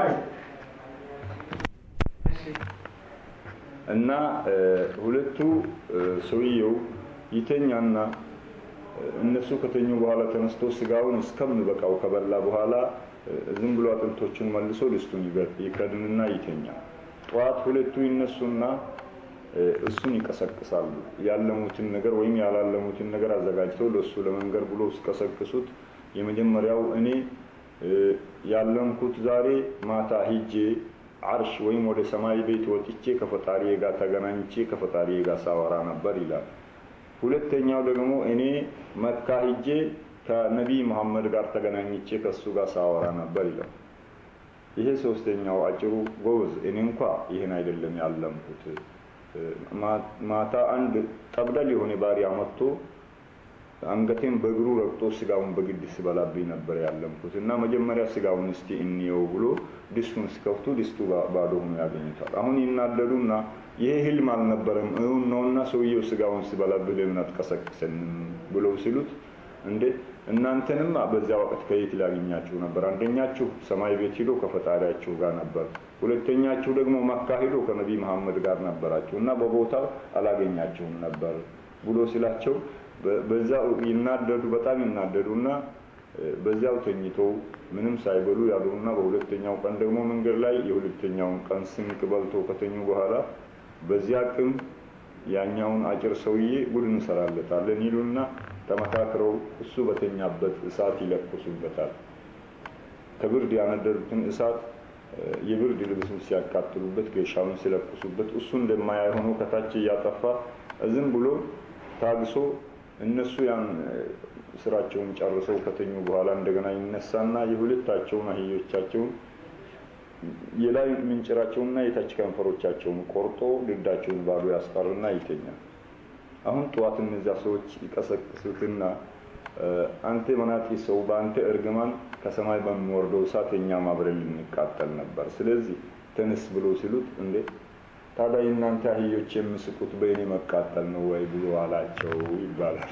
እና ሁለቱ ሰውዬው ይተኛና እነሱ ከተኙ በኋላ ተነስቶ ስጋውን እስከሚበቃው ከበላ በኋላ ዝም ብሎ አጥንቶቹን መልሶ ድስቱን ይከድንና ይተኛል። ጧት ሁለቱ ይነሱና እሱን ይቀሰቅሳሉ። ያለሙትን ነገር ወይም ያላለሙትን ነገር አዘጋጅተው ለሱ ለመንገር ብሎ እስከሰቅሱት የመጀመሪያው እኔ ያለምኩት ዛሬ ማታ ሂጄ አርሽ ወይም ወደ ሰማይ ቤት ወጥቼ ከፈጣሪዬ ጋር ተገናኝቼ ከፈጣሪዬ ጋር ሳወራ ነበር ይላል። ሁለተኛው ደግሞ እኔ መካ ሂጄ ከነብይ መሐመድ ጋር ተገናኝቼ ከሱ ጋር ሳወራ ነበር ይላል። ይሄ ሶስተኛው አጭሩ ጎበዝ እኔ እንኳን ይሄን አይደለም ያለምኩት ማታ አንድ ጠብደል የሆነ ባሪያ መጥቶ አንገቴን በእግሩ ረግጦ ስጋውን በግድ ሲበላብኝ ነበር ያለምኩት እና መጀመሪያ ስጋውን እስቲ እንየው ብሎ ድስቱን ሲከፍቱ ድስቱ ባዶ ሆኖ ያገኙታል። አሁን ይናደዱና ይሄ ህልም አልነበረም እውን ነውና ሰውየው ስጋውን ሲበላብህ ለምን አትቀሰቅሰንም ብለው ሲሉት እንዴ እናንተንም በዛ ወቅት ከየት ላገኛችሁ ነበር? አንደኛችሁ ሰማይ ቤት ሄዶ ከፈጣሪያችሁ ጋር ነበር፣ ሁለተኛችሁ ደግሞ መካ ሄዶ ከነብይ መሐመድ ጋር ነበራችሁ እና በቦታው አላገኛችሁም ነበር ብሎ ሲላቸው በዛው ይናደዱ በጣም ይናደዱና በዛው ተኝተው ምንም ሳይበሉ ያሉና በሁለተኛው ቀን ደግሞ መንገድ ላይ የሁለተኛውን ቀን ስንቅ በልተው ከተኙ በኋላ በዚያ ቀን ያኛውን አጭር ሰውዬ ጉድ እንሰራለታለን ይሉና ተመካክረው እሱ በተኛበት እሳት ይለኩሱበታል። ከብርድ ያነደዱትን እሳት የብርድ ልብሱን ሲያቃጥሉበት ገሻውን ሲለኩሱበት እሱ እንደማያይ ሆኖ ከታች ያጠፋ ዝም ብሎ ታግሶ እነሱ ያን ስራቸውን ጨርሰው ከተኙ በኋላ እንደገና ይነሳና የሁለታቸውን አህዮቻቸውን የላይ ምንጭራቸውንና የታች ከንፈሮቻቸውን ቆርጦ ድዳቸውን ባዶ ያስቀርና ይተኛል። አሁን ጧት እነዚያ ሰዎች ይቀሰቅሱትና አንተ መናጢ ሰው በአንተ እርግማን ከሰማይ በሚወርደው እሳት እኛም አብረን ልንቃጠል ነበር፣ ስለዚህ ተነስ ብሎ ሲሉት እንዴ ታዲያ እናንተ አህዮች የምስቁት በእኔ መቃጠል ነው ወይ ብሎ አላቸው ይባላል።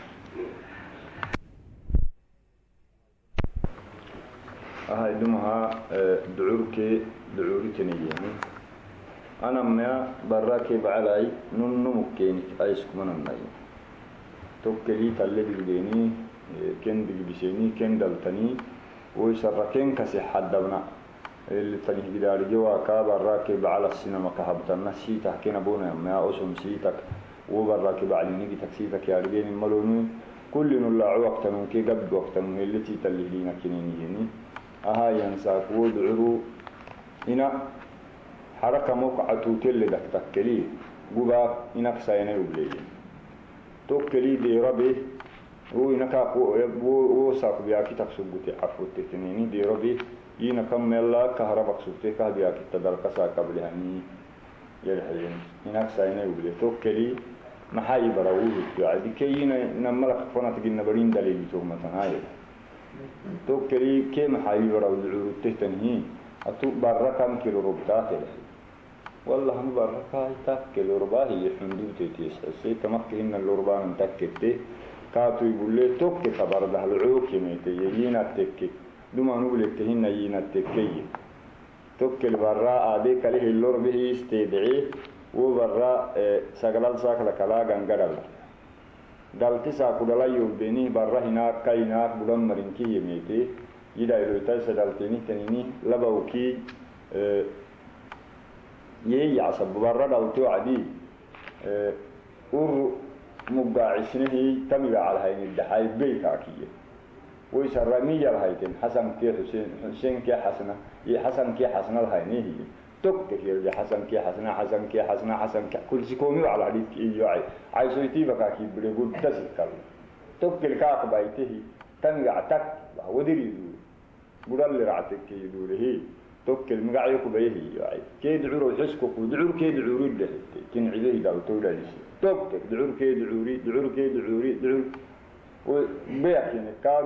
አይ ድምሃ ድዑርኬ ድዑሪትንየኒ أنا ما براكي بعلاي ننو مكينك أيسك من الناي توكلي تلي بيديني كن بيجيبسيني كن دلتني ويسركين كسي حدبنا اللي تني جدار جوا كا براكي بعلى السينما كهبتنا سيتك كنا بونا ما أسم سيتك وبراكي بعليني تكسيتك يا رجال ملوني كل نلا وقت من كي قبل وقت من اللي تلي لينا كنيني أها ينساك ودعرو هنا حركة موقعة توتل دك تكلي جوبا إنك سيني وبليه توكلي دي ربي هو إنك هو هو ساق بياكي تكسبتي عفوت تنيني دي ربي إنك ملا كهرباء كسبتي كه بياكي تدرك ساق قبلهني يلحين إنك سيني وبليه توكلي محاي براوه يعني كينا نملك فنا تجينا برين دليل تهمة هاي توكلي كي محاي براوه العروض تهتنهي أتو بركم كيلو ربطات له والله هم بركاي تاكل رباه يحمدوا تيتيس سي تمكن الربان تكته كاتو يقول لي توك خبر ده العوك يميتي يينا تكي دوما نقول تهنا يينا تكي توك البراء ادي كله اللربه استدعي وبراء سغلال ساكل كلا غنغدل دالتي ساكو دلا يوبني برا هنا كاينا بدن مرينكي يميتي يدا يلوتاي سدالتيني تنيني لباوكي يي عصب برا دالتو عدي ور مقاعسنه تمي على هاي الدحاي بيتاكيه ويسرمي الهايتين حسن كي حسين حسين كي حسنه يي حسن كي حسنه الهايني هي توك كي حسن كي حسنه حسن كي حسنه حسن كل سيكومي على حديث كي يعي عايزويتي بكاكي بريغود تسكر توك الكاك بايته تمي عتك ودري بدل رعتك يدوره توك المقعيك بيه يعني كيد عرو حسكك ودعور كيد عوري ده كن عليه ده وتولا ليش توك دعور كيد عوري دعور كيد عوري دعور وبيع يعني كان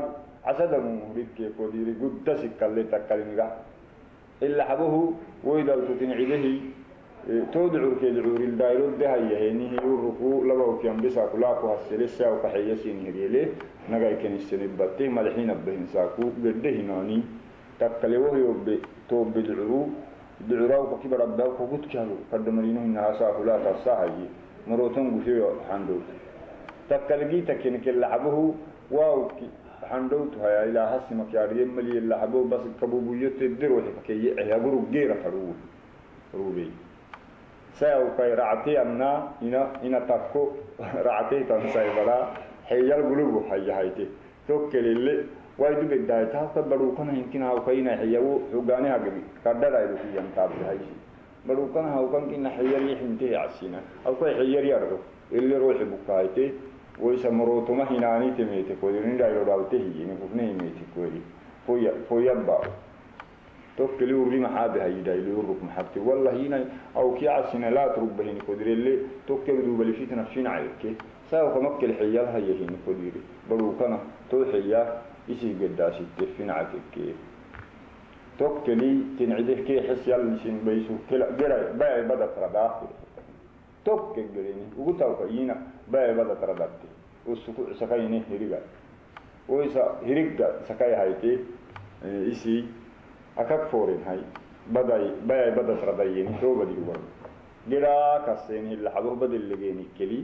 عسدم ريك كوديري قد سكالي تكالمغا إلا حبه ويدل تتنعده تودعو كيدعو الدايرو ده هي يوركو لباو كيان بيسا كلاكو هالسلسة وكحيسين هريلي نغاي كان السنباتي مالحين بهن ساكو قده هناني تكالي وهي توب بدعو دعراو كبر رباو كوكت كانوا قدمرينه إنها ساكو لا تصاحي مروتون قفيو حندوت تكالي تكين كلا حبه واو حندوت هيا إلى حسي مكياري ملي إلا حبه بس كبوبيوت الدرو حكي يقولوا غير فرو روبي ساو كاي رعتي أمنا إنا إنا تكو رعتي تنساي بلا حيال قلوب حي حيتي توكل اللي وايدو بداية تبرو كنا يمكن هاو كاينا حياو حقاني هاقبي كردر عيدو في ينتاب هايشي برو كنا هاو كان كنا حيال يحنتي عسينا أو كاي حيال يردو اللي روح بكايتي ويسمروتو ما هناني تميتي كودرين دايرو داوتي هي نفوفني ميتي كودي فويا فويا باو توكلي وري محابه هي دايلو يرك محبتي والله هنا او كي عسنا لا ترك بهني كودري اللي توكل دو بلي فيت نفسين عليك ساو كمكل حيال هي هنا كودري برو كنا تو حيا يسي قداسي تفين عتك توكلي تنعده كي حس يلا شين بيسو كلا غير باي بدا تردا توكل غريني وقتاو كينا باي بدا ترداتي وسكو سكايني هريغا ويسا هريغا سكاي هايتي يسي أكاك فورين هاي بداي باي بدا تردايني تو بدي يقول جرا كسيني اللي حبوه بدل لجيني كلي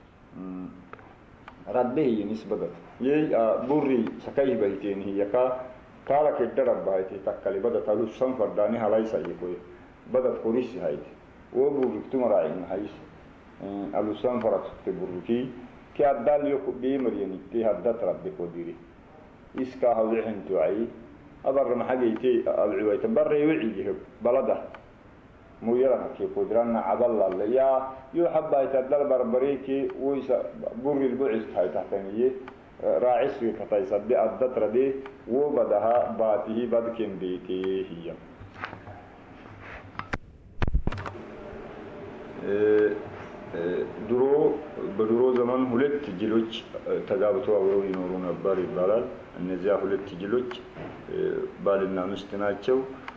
رده نسبة يي بوري سكاي بيتين هي كا تارك الدرب بايتي تكلي بدا تلو سنفر داني هلاي سايكوي بدا كوريس هايت وبوري تمراين هايس ألو سنفر تبوركي كي أدال يوكو بيمريني كي هدا تربي كوديري إسكا هولحن توعي أبر محاجيتي العويت بر يوعيه بلده مو يرى كي قدرنا عبالله اللي يا يحب يتدل بربريكي ويس بوري البعث هاي تحتانيه راعس في كتايس دي الدتر دي وبدها باته بدكن ديتي هي درو بدرو زمان ሁለት ጅሎች ተጋብተው አብረው ይኖሩ ነበር ይባላል እነዚያ ሁለት ጅሎች ባልና ሚስት ናቸው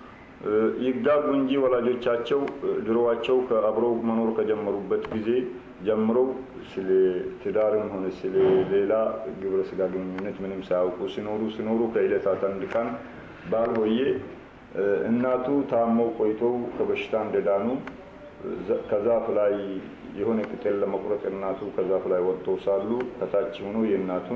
ይጋቡ እንጂ ወላጆቻቸው ድሮዋቸው ከአብረው መኖር ከጀመሩበት ጊዜ ጀምረው ስለ ትዳርም ሆነ ስለ ሌላ ግብረ ስጋ ግንኙነት ምንም ሳያውቁ ሲኖሩ ሲኖሩ ከዕለታት አንድ ቀን ባል ሆዬ እናቱ ታመው ቆይተው ከበሽታ እንደዳኑ ከዛፍ ላይ የሆነ ቅጠል ለመቁረጥ እናቱ ከዛፍ ላይ ወጥተው ሳሉ ከታች ሆኖ የእናቱን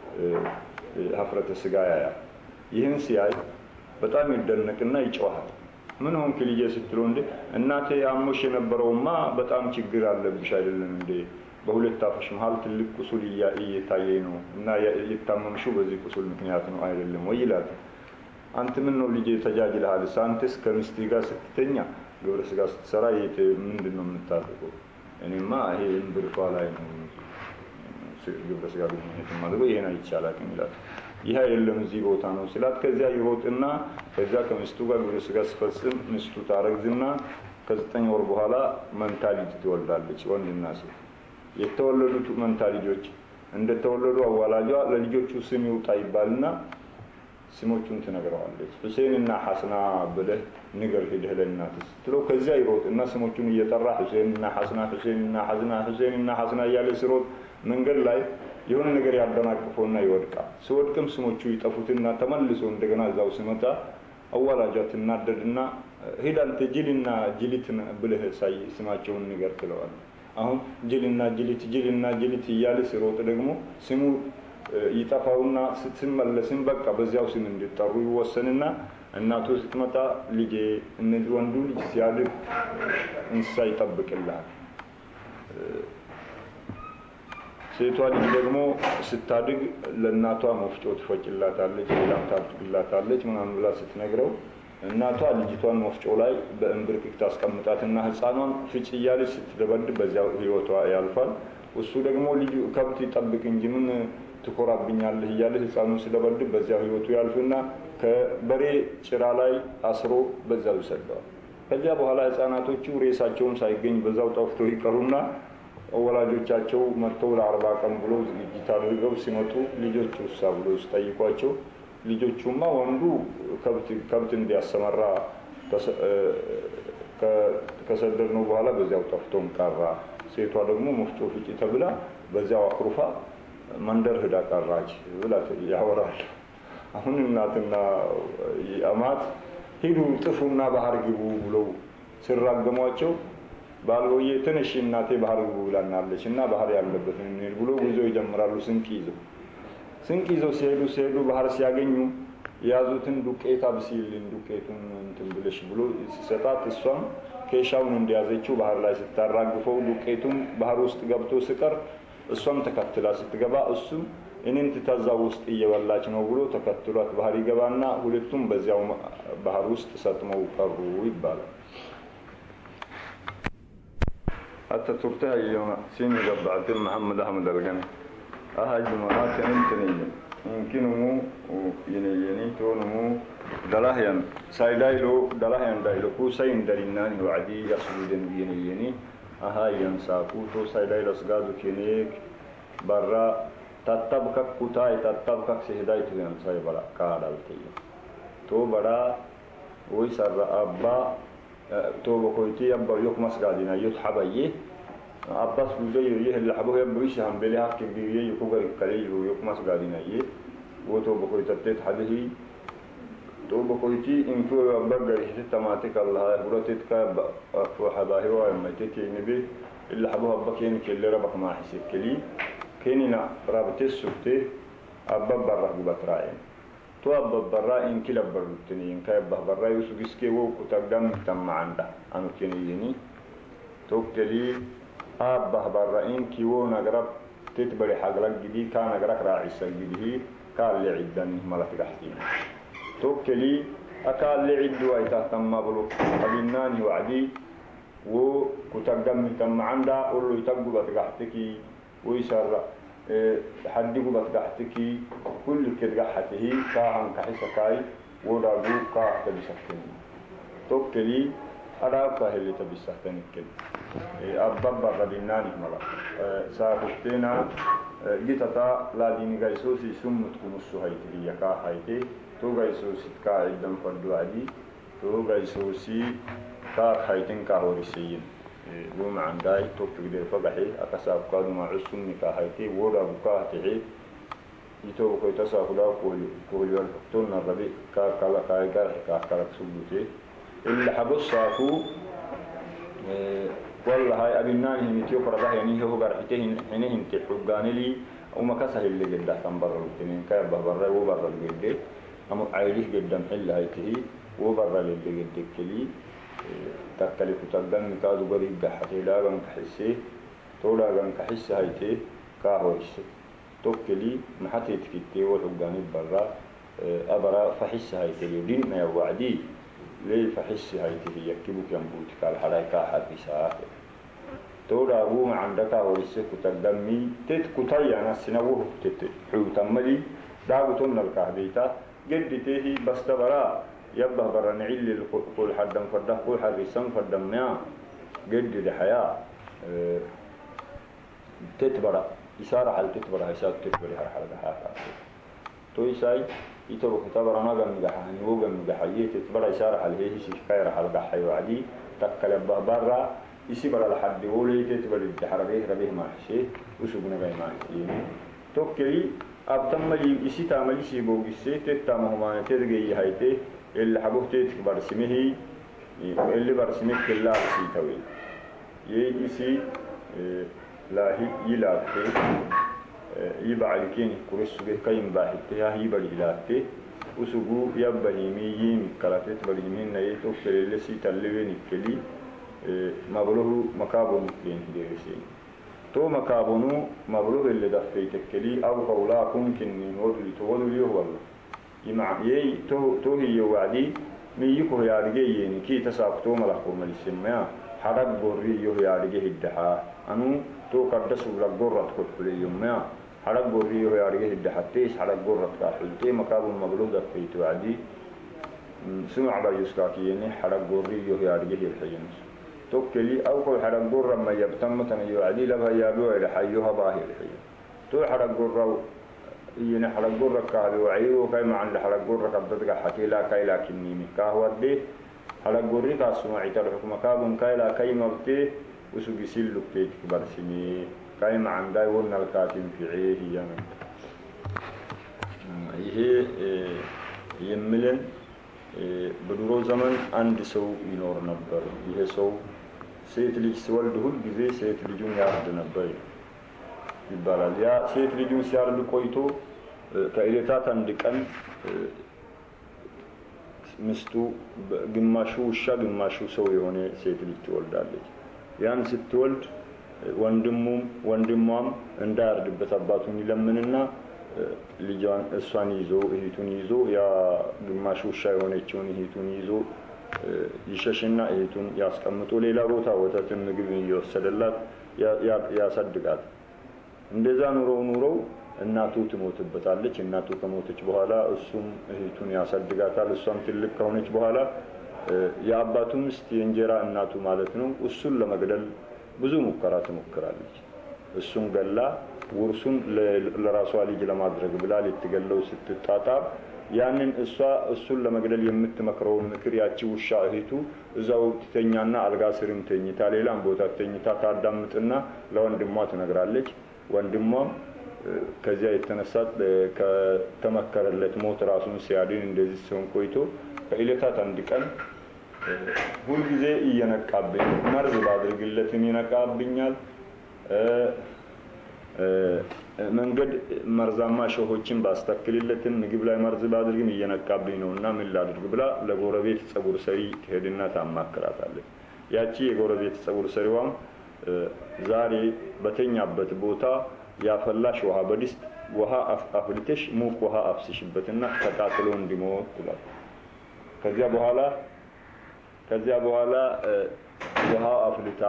ሀፍረተ ስጋ ያያ ይህን ሲያይ በጣም ይደነቅና ይጮሃል ምን ሆንክ ልጄ ስትለው እንዴ እናቴ አሞሽ የነበረውማ በጣም ችግር አለብሽ አይደለም እንዴ በሁለት አፍሽ መሃል ትልቅ ቁስል እየታየ ነው እና የታመምሽው በዚህ ቁስል ምክንያት ነው አይደለም ወይ ይላል አንተ ምን ነው ልጄ ተጃጅለሃል ሳንተስ ከሚስት ጋር ስትተኛ ግብረ ስጋ ስትሰራ የት ምንድነው የምታደርገው እኔማ ይሄ እንብርቷ ላይ ነው ግብረ ስጋ ግንኙነት ማለት ነው ይሄን አይቻላል ይላል ይሄ አይደለም እዚህ ቦታ ነው ስላት ከዚያ ይሮጥና ከዚያ ከሚስቱ ጋር ግብረ ስጋ ሲፈጽም ሚስቱ ታረግዝና ከዘጠኝ ወር በኋላ መንታ ልጅ ትወልዳለች ወንድና ሴት የተወለዱት መንታ ልጆች እንደተወለዱ አዋላጇ ለልጆቹ ስም ይውጣ ይባልና ስሞቹን ትነግረዋለች ሁሴንና ሐሰና ብለህ ንገር ሄደህ ለእናትህ ትሎ ከዚያ ይሮጥና ስሞቹን እየጠራ ሁሴንና ሐሰና ሁሴንና ሐሰና ሁሴንና ሐሰና እያለ ሲሮጥ መንገድ ላይ የሆነ ነገር ያደናቅፈውና ይወድቃል ሲወድቅም ስሞቹ ይጠፉትና ተመልሶ እንደገና እዛው ሲመጣ አዋላጇ ትናደድና ሄዳ አንተ ጅልና ጅሊትን ብለህ ሳይ ስማቸውን ንገር ትለዋለች አሁን ጅልና ጅሊት ጅልና ጅሊት እያለ ሲሮጥ ደግሞ ስሙ ይጣፋውና ስትመለስም በቃ በዚያው ስም እንዲጠሩ ይወሰንና እናቱ ስትመጣ ልጄ እነዚህ ወንዱ ልጅ ሲያድግ እንስሳ ይጠብቅልሃል ሴቷ ልጅ ደግሞ ስታድግ ለእናቷ መፍጮ ትፈጭላታለች ሌላም ታድግላታለች ምናምን ብላ ስትነግረው እናቷ ልጅቷን መፍጮ ላይ በእንብርክክ ታስቀምጣትና ህፃኗን ፍጭ እያለች ስትደበድብ በዚያው ህይወቷ ያልፋል እሱ ደግሞ ልጅ ከብት ይጠብቅ እንጂ ምን ትኮራብኛለህ እያለ ህፃኑን ሲደበድብ በዚያው ህይወቱ ያልፍና ከበሬ ጭራ ላይ አስሮ በዛው ይሰደዋል ከዚያ በኋላ ህፃናቶቹ ሬሳቸውን ሳይገኝ በዛው ጠፍተው ይቀሩና ወላጆቻቸው መጥተው ለአርባ ቀን ብሎ ዝግጅት አድርገው ሲመጡ ልጆቹ ሳብሎ ሲጠይቋቸው ልጆቹማ ወንዱ ከብት ከብት እንዲያሰማራ ከሰደድነው በኋላ በዚያው ጠፍቶም ቀራ ሴቷ ደግሞ መፍጮ ፍጪ ተብላ በዚያው አክሩፋ መንደር ሄዳ ቀራች ብላ ያወራል አሁን እናትና አማት ሄዱ ጥፉና ባህር ግቡ ብለው ሲራገሟቸው ባልወየ ተነሽ እናቴ ባህር ግቡ ብላናለችና ባህር ያለበትን እንሂድ ብሎ ጉዞ ይጀምራሉ ስንቅ ይዘው ስንቅ ይዘው ሲሄዱ ሲሄዱ ባህር ሲያገኙ ያዙትን ዱቄት አብሲልን ዱቄቱን እንትን ብለሽ ብሎ ሲሰጣት እሷም ከሻውን እንዲያዘችው ባህር ላይ ስታራግፈው ዱቄቱን ባህር ውስጥ ገብቶ ሲቀር እሷም ተከትላ ስትገባ እሱም እኔን ትታዛው ውስጥ እየበላች ነው ብሎ ተከትሏት ባህር ይገባና ሁለቱም በዚያው ባህር ውስጥ ሰጥመው ቀሩ ይባላል አተቱርታ የሆነ ሲኒ ገባዕት መሐመድ አህመድ አልገኒ አሃጅ ማናት እንተነኝ يمكنه ينيني تونمو دلاهيان سايدايلو دلاهيان دايلو كو ساين دلينان وعدي يسودن ينيني اها ينساكو تو سايدايلو سغادو كينيك برا تتبك كوتاي تتبك سيدايتو ين ساي برا كادالتي تو برا وي سر ابا تو بكويتي ابا يوك مسغادينا يتحبيه عباس بوجي ييه اللي حبوه يبويش هم بليها كبيرية يكوغر كليل ويكمس قادين أيه وتو بكوي تبتت حده تو بكويتي إنكو بقى يحتى تماتك الله برتت كاب وحباه وما تتي نبي اللي حبوه بكين كل ربك ما حسيت كلي كيننا رابطة سوته أبى برا بتراين تو أبى برا إن كلا برتني إن كاب برا يوسف إسكي وكتقدم تم عنده أنا كينيني تو كلي أبه برائين كيو نجرب تتبري حقلك جدي كان نجرك راعي سجديه كان اللي عدني ملك رحتين توكلي أكال اللي عدوا يتهتم بلو أبناني وعدي وكتقدم تم عنده قول له يتقوا بتقحتكي ويسر حدقوا بتقحتكي كل كتقحته كاهم كحسكاي وداقو كاه تبسكتني توكلي أراك اللي تبسكتني كده أبب بديناني ملا سافتنا جتتا لا دين جايسوسي سمت كنوسو هايتي يكا هايتي تو جايسوسي كا عدم فردوادي تو جايسوسي كا هايتين كهوريسيين يوم عنداي تو تقدر فقحي أكسب كادو مع السمي كا هايتي ولا بكا تحي يتو بكو يتسافلا كل كل يوم تون الربي كا كلا كا يجرح كا كلا سبوتي اللي حبوا سافو والله هاي أبناني متيو فرده يعني هو قرحته هنهم تحجان لي وما كسر اللي جدا كان برا التنين كاب برا وبرا الجدة أما عيله جدا حل هاي تهي وبرا اللي جدا كلي تكلف تقدم كادو قريب جحته لا جن كحسه تولا جن كحسه هاي تهي كاهوش توكلي محتي تكتي والحجان برا أبرا فحسه هاي تهي دين ما يوعدي ليه فحس هاي تهي يكبوك ينبوت كالحلايكا حبسات تورا أبوه عندك ورسك تقدمي تتكتاي أنا سنوه تتحوت ملي داوتون الكهبيتا جد تهي بس تبرا يبه برا نعيل كل حد فرده كل حد يسم فردم يا جد الحياة اه تتبرا إشارة على تتبرا إشارة تتبرا هالحلقة هذا تويساي يتوقع تبرا نجم جحاني وجم جحية تتبرا إشارة على هي شيء كير حلقة حيوادي تكلم برا يسيبرا لحد يقولي تتبرا الحربيه ربيه ما شيء وسبنا جاي ما يعني توكلي أبتم لي يسي تعمل شيء بوجسي تتامه ما ترجعي هايته اللي حبوه تتكبر سمه اللي برسمه كلا شيء توي يجيسي لا هي يلاته يبقى لكين كرسو كاين باحته هي بليلاته وسجو يبهيمي يمي كلاتت بليمين نيتو كلي سي تلوين كلي مبلوه مكابون كين ديرسي تو مكابونو مبلوه اللي دفيت كلي او قولا ممكن نودلي تودلي هو يمع يي تو تو هي وعدي ميكو يا رجيني كي تساقطو ملحو ملسميا حرق غوري يو يا رجي الدحا انو تو قدسو لغورت كل يوم ما حرق غوري يو يا رجي الدحتيش حرق غورت كحلتي مكابو مبلوغ دفيت وعدي سمع على يسكاكيني حرق غوري يو يا رجي الحينس توكلي او كل حرق غور ما يبتم تن يعدي لها يابو الى حيها باهي الحين تو حرق غور ينا حلقور ركعه وعيو كاي مع الحلقور ركعتك حكي لا كاي لكني مكاه ودي حلقور ريكا سمعي الحكم كابن كاي لا كاي مبتي وسجسيل لكتيك برسمي كاي مع عندي ورنا الكاتم في عيه يعني هي يملن بدرو زمن عند سو ينور نبر ይሄ ሰው ሴት ልጅ ሲወልድ ሁሉ ጊዜ ሴት ልጁን ያርድ ነበር ይባላል ያ ሴት ልጁን ሲያርድ ቆይቶ ከእለታት አንድ ቀን ምስቱ ግማሹ ውሻ ግማሹ ሰው የሆነ ሴት ልጅ ትወልዳለች ያን ስትወልድ ወንድሙም ወንድሟም እንዳያርድበት አባቱን ይለምንና ልጇን እሷን ይዞ እህቱን ይዞ ያ ግማሹ ውሻ የሆነችውን እህቱን ይዞ ይሸሽና እህቱን ያስቀምጦ ሌላ ቦታ ወተትን ምግብ ይወሰደላት ያሳድጋት እንደዛ ኑሮ ኑሮ እናቱ ትሞትበታለች እናቱ ከሞተች በኋላ እሱም እህቱን ያሳድጋታል እሷም ትልቅ ከሆነች በኋላ ያባቱ ምስት የእንጀራ እናቱ ማለት ነው እሱን ለመግደል ብዙ ሙከራ ትሞክራለች እሱን ገላ ወርሱን ለራሷ ልጅ ለማድረግ ብላ ልትገለው ስትጣጣር ያንን እሷ እሱን ለመግደል የምትመክረው ምክር ያቺ ውሻ እህቱ እዛው ተኛና አልጋ ስርም ተኝታ ሌላም ቦታ ተኝታ ታዳምጥና ለወንድሟ ትነግራለች ወንድሟም ከዚያ የተነሳ ከተመከረለት ሞት ራሱን ሲያድን እንደዚህ ሲሆን ቆይቶ ከእለታት አንድ ቀን ሁሉ ጊዜ እየነቃብኝ መርዝ ባድርግለትን ይነቃብኛል መንገድ መርዛማ ሸሆችን ባስተክልለትን ምግብ ላይ መርዝ ባድርግም እየነቃብኝ ነውና ምን ላድርግ ብላ ለጎረቤት ጸጉር ሰሪ ትሄድና ታማክራታለች ያቺ የጎረቤት ጸጉር ሰሪዋም ዛሬ በተኛበት ቦታ ያፈላሽ ውሃ በድስት ውሃ አፍልተሽ ሙቅ ውሃ አፍስሽበትና ተቃጥሎ እንዲሞት ትላል ከዚያ በኋላ ከዚያ በኋላ ውሃ አፍልታ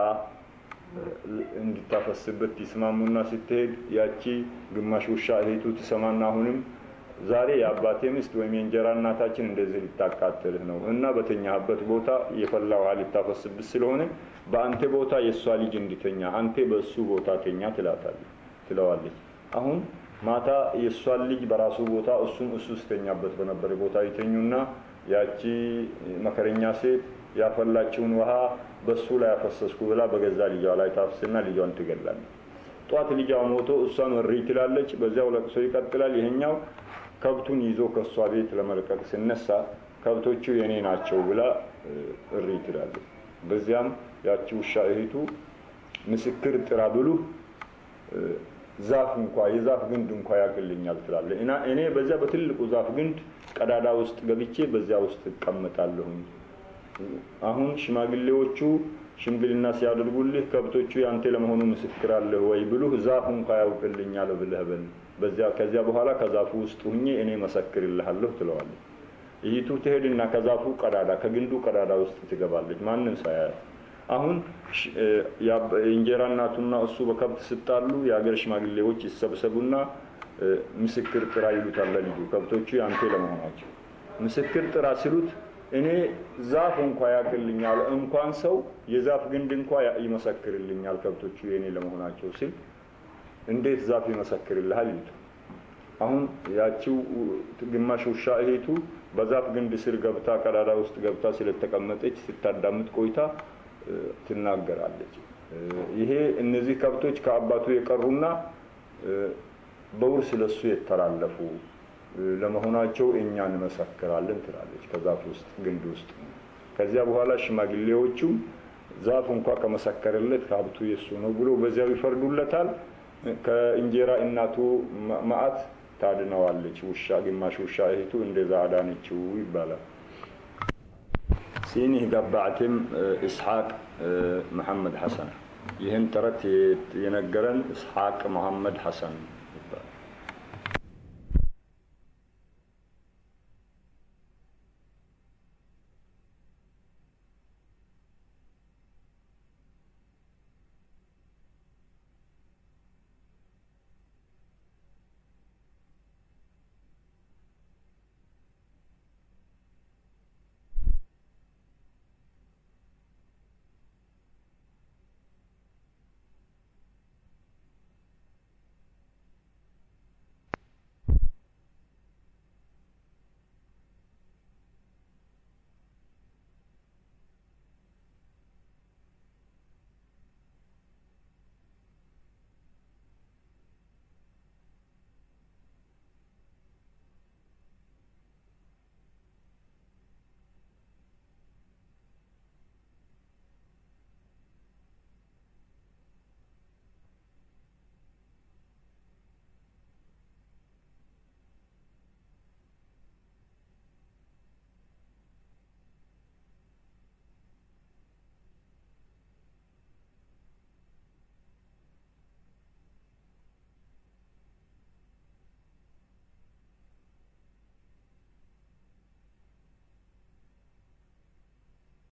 እንድታፈስበት ይስማሙና ስትሄድ ያቺ ግማሽ ውሻ እህቱ ተሰማና አሁንም ዛሬ ያባቴ ምስት ወይም የእንጀራ እናታችን እንደዚህ ሊታቃጥልህ ነው እና በተኛበት ቦታ የፈላው ውሃ ሊታፈስበት ስለሆነ በአንተ ቦታ የሷ ልጅ እንድተኛ አንተ በሱ ቦታ ተኛ ትላታለች ትለዋለች አሁን ማታ የሷ ልጅ በራሱ ቦታ እሱም እሱ ስተኛበት በነበረ ቦታ ይተኙና ያቺ መከረኛ ሴት ያፈላችውን ውሃ በሱ ላይ አፈሰስኩ ብላ በገዛ ልጇ ላይ ታፍስና ልጇን ትገላለች ጧት ልጇ ሞቶ እሷም እሪ ትላለች በዚያው ለቅሶ ይቀጥላል ይሄኛው ከብቱን ይዞ ከሷ ቤት ለመልቀቅ ሲነሳ ከብቶቹ የኔ ናቸው ብላ እሪ ትላለች በዚያም ያቺ ውሻ እህቱ ምስክር ጥራ ብሉ ዛፍ እንኳን የዛፍ ግንድ እንኳን ያቅልኛል ትላለች እና እኔ በዚያ በትልቁ ዛፍ ግንድ ቀዳዳ ውስጥ ገብቼ በዚያ ውስጥ እቀመጣለሁ አሁን ሽማግሌዎቹ ሽምግልና ሲያደርጉልህ ከብቶቹ ያንተ ለመሆኑ ምስክር አለ ወይ ብሉ ዛፍ እንኳን ያውቅልኛል ብለህ በል በዚያ ከዚያ በኋላ ከዛፉ ውስጥ ሆኜ እኔ መሰክርልሃለሁ ትለዋለች ይቱ ትሄድና ከዛፉ ቀዳዳ ከግንዱ ቀዳዳ ውስጥ ትገባለች ማንንም ሳያይ አሁን የእንጀራ እናቱና እሱ በከብት ሲጣሉ የአገር ሽማግሌዎች ይሰበሰቡና ምስክር ጥራ ይሉታል ለልጁ ከብቶቹ ያንተ ለመሆናቸው ምስክር ጥራ ሲሉት እኔ ዛፍ እንኳን ያቅልኛል እንኳን ሰው የዛፍ ግንድ እንኳን ይመሰክርልኛል ከብቶቹ የኔ ለመሆናቸው ሲል እንዴት ዛፍ ይመሰክርልሃል ይሉት አሁን ያቺው ግማሽ ውሻ እህቱ በዛፍ ግንድ ስር ገብታ ቀዳዳ ውስጥ ገብታ ስለተቀመጠች ስታዳምጥ ቆይታ ትናገራለች ይሄ እነዚህ ከብቶች ከአባቱ የቀሩና በውርስ ለሱ የተራለፉ ለመሆናቸው እኛን መሰክራለን ትላለች ከዛፍ ውስጥ ግንድ ውስጥ ከዚያ በኋላ ሽማግሌዎቹ ዛፍ እንኳን ከመሰከረለት ከሀብቱ የሱ ነው ብሎ በዚያው ይፈርዱለታል ከእንጀራ እናቱ ማአት ታድነዋለች ውሻ ግማሽ ውሻ እህቱ እንደዛ አዳነችው ይባላል ሲኒ ገባዕትም ኢስሐቅ መሐመድ ሐሰን ይህን ተረት የነገረን ኢስሐቅ መሐመድ ሐሰን